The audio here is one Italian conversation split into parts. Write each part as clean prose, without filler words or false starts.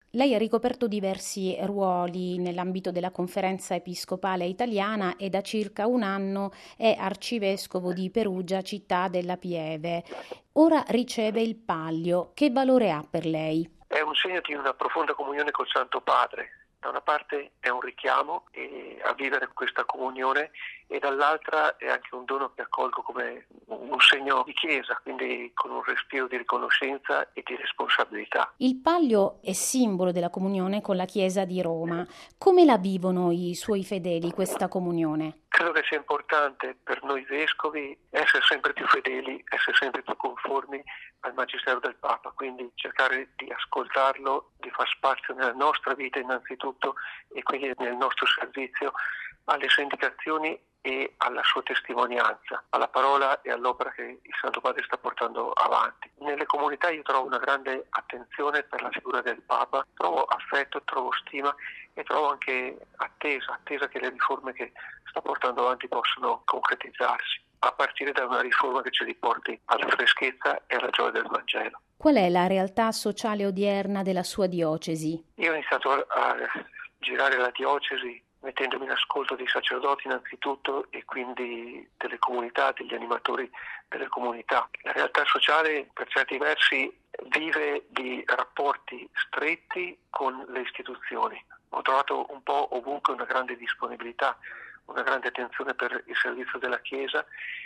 Lei ha ricoperto diversi ruoli nell'ambito della Conferenza Episcopale Italiana e da circa un anno è arcivescovo di Perugia, città della Pieve. Ora riceve il Pallio. Che valore ha per lei? È un segno di una profonda comunione col Santo Padre. Da una parte è un richiamo a vivere questa comunione e dall'altra è anche un dono che accolgo come un segno di Chiesa, quindi con un respiro di riconoscenza e di responsabilità. Il Pallio è simbolo della comunione con la Chiesa di Roma. Come la vivono i suoi fedeli questa comunione? Credo che sia importante per noi vescovi essere sempre più fedeli, essere sempre più conformi al Magistero del Papa, quindi cercare di ascoltarlo, di far spazio nella nostra vita innanzitutto e quindi nel nostro servizio alle sue indicazioni e alla sua testimonianza, alla parola e all'opera che il Santo Padre sta portando avanti. Nelle comunità io trovo una grande attenzione per la figura del Papa, trovo affetto, trovo stima e trovo anche attesa che le riforme che sta portando avanti possano concretizzarsi, a partire da una riforma che ci riporti alla freschezza e alla gioia del Vangelo. Qual è la realtà sociale odierna della sua diocesi? Io ho iniziato a girare la diocesi mettendomi in ascolto dei sacerdoti innanzitutto e quindi delle comunità, degli animatori delle comunità. La realtà sociale per certi versi vive di rapporti stretti con le istituzioni. Ho trovato un po' ovunque una grande disponibilità, una grande attenzione per il servizio della Chiesa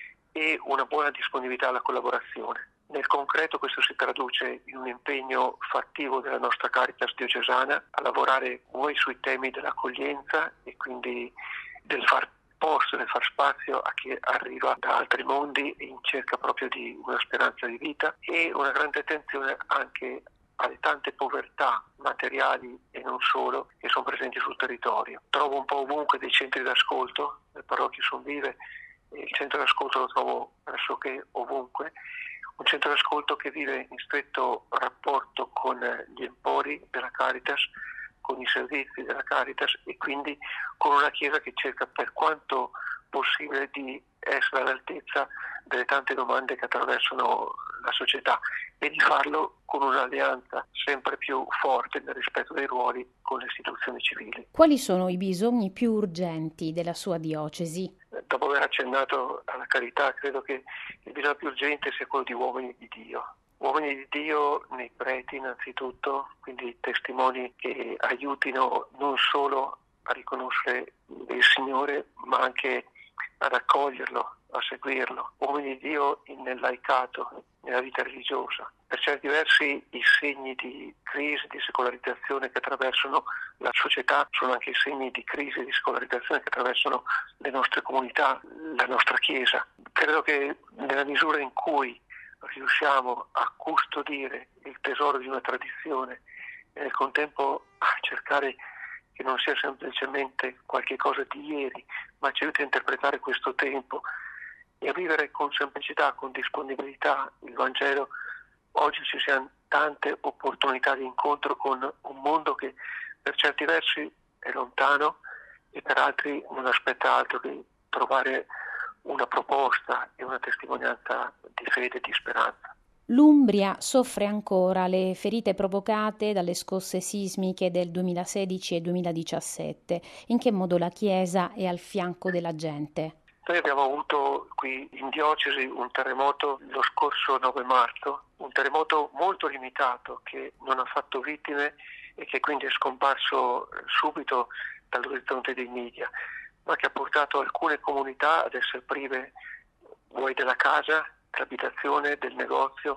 e una buona disponibilità alla collaborazione. Nel concreto questo si traduce in un impegno fattivo della nostra Caritas diocesana a lavorare vuoi sui temi dell'accoglienza e quindi del far posto, del far spazio a chi arriva da altri mondi in cerca proprio di una speranza di vita e una grande attenzione anche alle tante povertà materiali e non solo che sono presenti sul territorio. Trovo un po' ovunque dei centri d'ascolto, le parrocchie sono vive, il centro d'ascolto lo trovo pressoché ovunque, un centro d'ascolto che vive in stretto rapporto con gli empori della Caritas, con i servizi della Caritas e quindi con una Chiesa che cerca per quanto possibile di essere all'altezza delle tante domande che attraversano la società e di farlo con un'alleanza sempre più forte nel rispetto dei ruoli con le istituzioni civili. Quali sono i bisogni più urgenti della sua diocesi? Dopo aver accennato alla carità, credo che il bisogno più urgente sia quello di uomini di Dio. Uomini di Dio nei preti innanzitutto, quindi testimoni che aiutino non solo a riconoscere il Signore, ma anche ad accoglierlo, a seguirlo. Uomini di Dio nel laicato, nella vita religiosa. Per certi versi i segni di crisi, di secolarizzazione che attraversano la società sono anche i segni di crisi e di secolarizzazione che attraversano le nostre comunità, la nostra Chiesa. Credo che nella misura in cui riusciamo a custodire il tesoro di una tradizione e nel contempo a cercare che non sia semplicemente qualche cosa di ieri, ma ci aiuti a interpretare questo tempo e a vivere con semplicità, con disponibilità il Vangelo, oggi ci siano tante opportunità di incontro con un mondo che per certi versi è lontano e per altri non aspetta altro che trovare una proposta e una testimonianza di fede e di speranza. L'Umbria soffre ancora le ferite provocate dalle scosse sismiche del 2016 e 2017. In che modo la Chiesa è al fianco della gente? Noi abbiamo avuto qui in diocesi un terremoto lo scorso 9 marzo, un terremoto molto limitato che non ha fatto vittime e che quindi è scomparso subito dall'orizzonte dei media, ma che ha portato alcune comunità ad essere prive vuoi della casa, dell'abitazione, del negozio,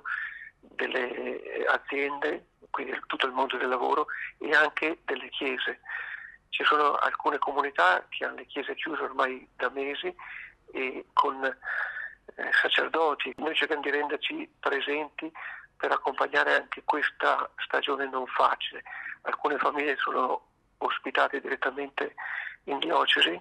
delle aziende, quindi tutto il mondo del lavoro e anche delle chiese. Ci sono alcune comunità che hanno le chiese chiuse ormai da mesi e con sacerdoti. Noi cerchiamo di renderci presenti per accompagnare anche questa stagione non facile. Alcune famiglie sono ospitate direttamente in diocesi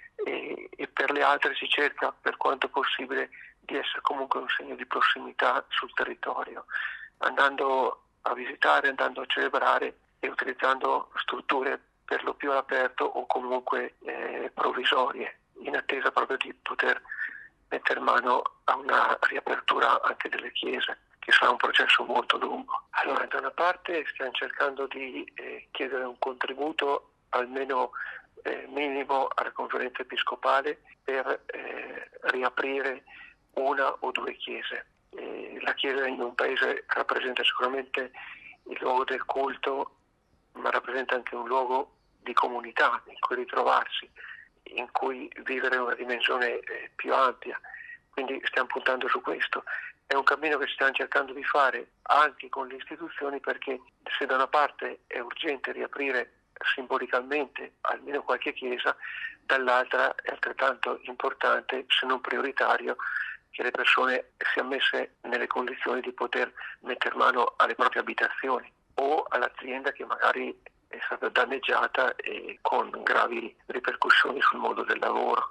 e per le altre si cerca per quanto possibile di essere comunque un segno di prossimità sul territorio, andando a visitare, andando a celebrare e utilizzando strutture per lo più all'aperto o comunque provvisorie, in attesa proprio di poter mettere mano a una riapertura anche delle chiese. che sarà un processo molto lungo. Allora, da una parte stiamo cercando di chiedere un contributo almeno minimo alla conferenza episcopale per riaprire una o due chiese. La chiesa in un paese rappresenta sicuramente il luogo del culto, ma rappresenta anche un luogo di comunità in cui ritrovarsi, in cui vivere una dimensione più ampia. Quindi stiamo puntando su questo. È un cammino che stiamo cercando di fare anche con le istituzioni, perché se da una parte è urgente riaprire simbolicamente almeno qualche chiesa, dall'altra è altrettanto importante, se non prioritario, che le persone siano messe nelle condizioni di poter mettere mano alle proprie abitazioni o all'azienda che magari è stata danneggiata e con gravi ripercussioni sul mondo del lavoro.